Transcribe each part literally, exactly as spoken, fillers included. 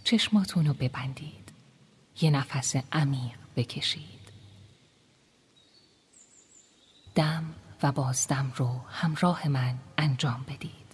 چشماتون رو ببندید. یه نفس عمیق بکشید. دم و بازدم رو همراه من انجام بدید.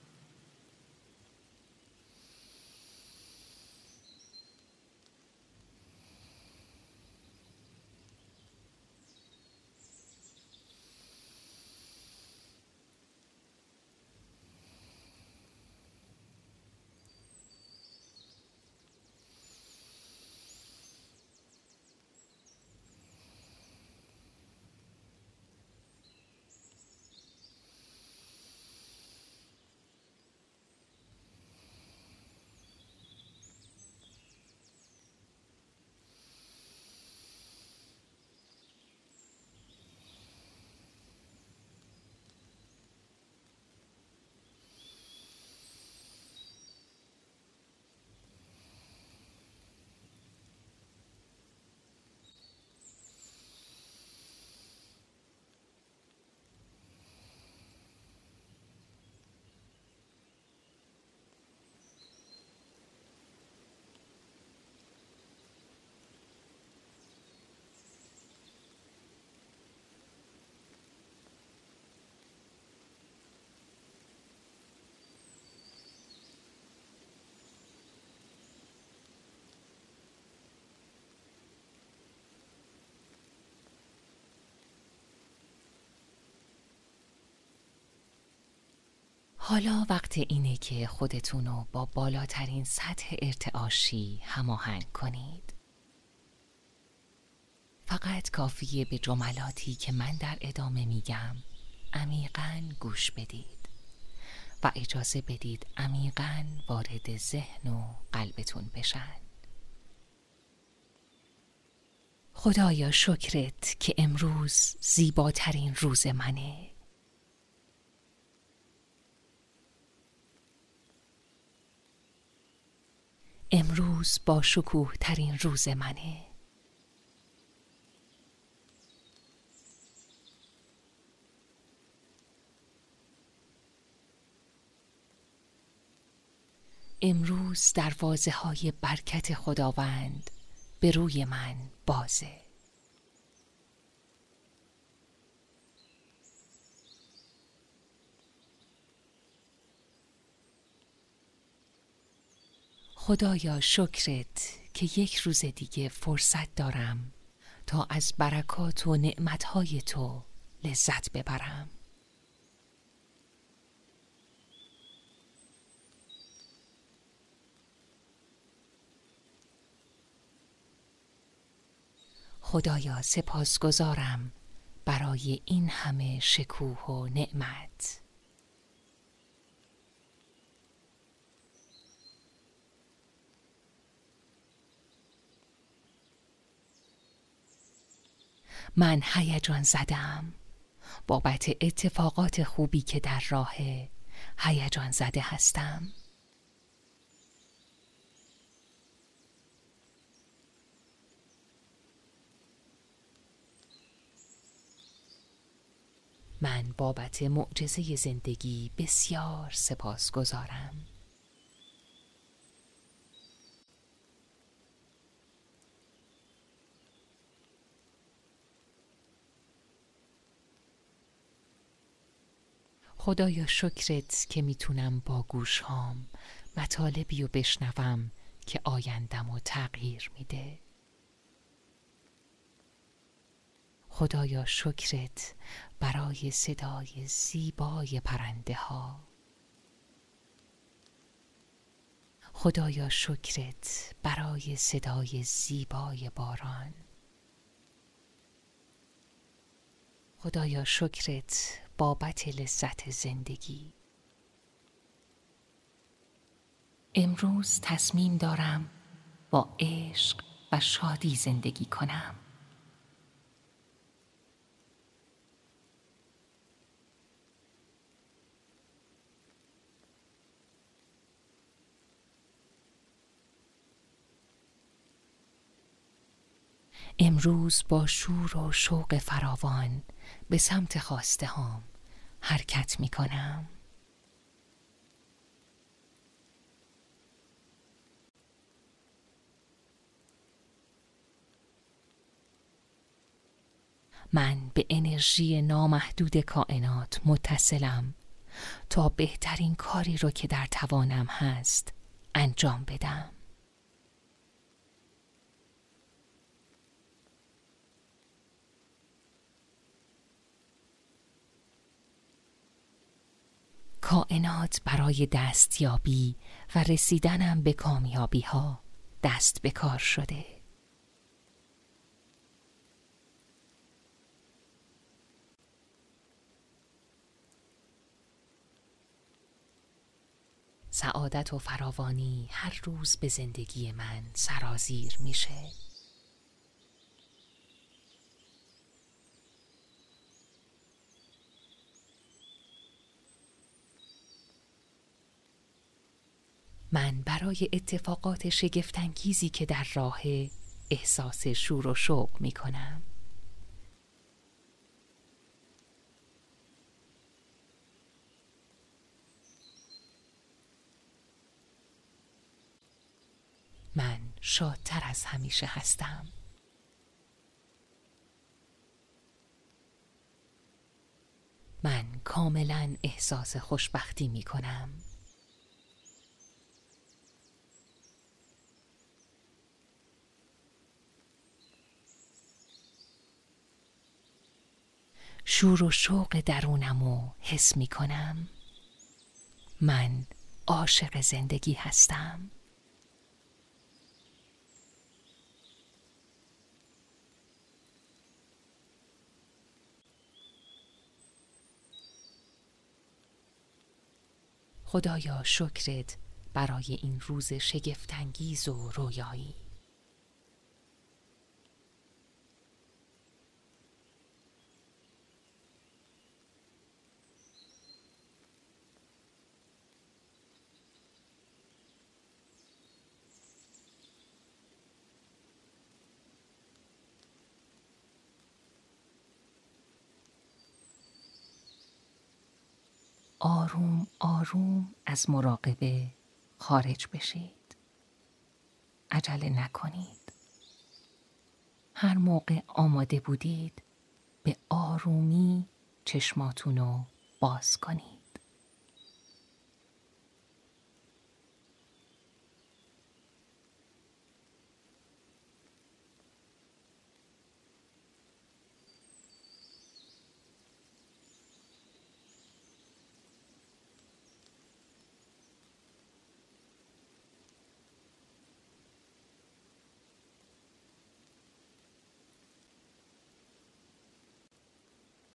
حالا وقت اینه که خودتون رو با بالاترین سطح ارتعاشی هماهنگ کنید. فقط کافیه به جملاتی که من در ادامه میگم عمیقاً گوش بدید و اجازه بدید عمیقاً وارد ذهن و قلبتون بشن. خدایا شکرت که امروز زیباترین روز منه. امروز با شکوه ترین روز منه. امروز دروازه های برکت خداوند به روی من بازه. خدایا شکرت که یک روز دیگه فرصت دارم تا از برکات و نعمتهای تو لذت ببرم. خدایا سپاسگزارم برای این همه شکوه و نعمت. من هیجان زدم بابت اتفاقات خوبی که در راهه. هیجان زده هستم. من بابت معجزه زندگی بسیار سپاسگزارم. خدایا شکرت که میتونم با گوشهام مطالبی رو بشنوم که آیندم رو تغییر میده. خدایا شکرت برای صدای زیبای پرنده ها. خدایا شکرت برای صدای زیبای باران. خدایا شکرت بابت لذت زندگی. امروز تصمیم دارم با عشق و شادی زندگی کنم. امروز با شور و شوق فراوان به سمت خواسته هام حرکت می کنم. من به انرژی نامحدود کائنات متصلم تا بهترین کاری رو که در توانم هست انجام بدم. کائنات برای دستیابی و رسیدنم به کامیابی ها دست به کار شده. سعادت و فراوانی هر روز به زندگی من سرازیر میشه. من برای اتفاقات شگفت‌انگیزی که در راه احساس شور و شوق می کنم. من شادتر از همیشه هستم. من کاملا احساس خوشبختی می کنم. شور و شوق درونمو حس می کنم. من عاشق زندگی هستم. خدایا شکرت برای این روز شگفت‌انگیز و رویایی. آروم آروم از مراقبه خارج بشید. عجله نکنید. هر موقع آماده بودید به آرومی چشماتونو باز کنید.